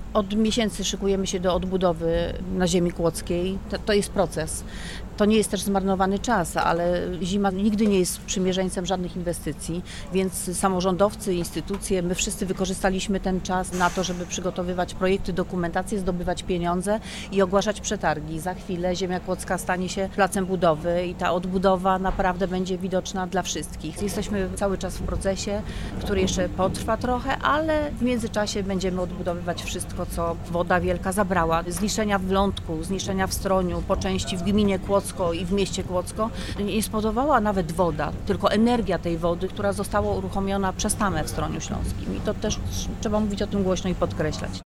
Od miesięcy szykujemy się do odbudowy na ziemi kłodzkiej. To jest proces. To nie jest też zmarnowany czas, ale zima nigdy nie jest sprzymierzeńcem żadnych inwestycji, więc samorządowcy, instytucje, my wszyscy wykorzystaliśmy ten czas na to, żeby przygotowywać projekty, dokumentacje, zdobywać pieniądze i ogłaszać przetargi. Za chwilę ziemia kłodzka stanie się placem budowy i ta odbudowa naprawdę będzie widoczna dla wszystkich. Jesteśmy cały czas w procesie, który jeszcze potrwa trochę, ale w międzyczasie będziemy odbudowywać wszystko, co woda wielka zabrała. Zniszczenia w Lądku, zniszczenia w Stroniu, po części w gminie Kłodzko i w mieście Kłodzko nie spowodowała nawet woda, tylko energia tej wody, która została uruchomiona przez tamę w Stroniu Śląskim. I to też trzeba mówić o tym głośno i podkreślać.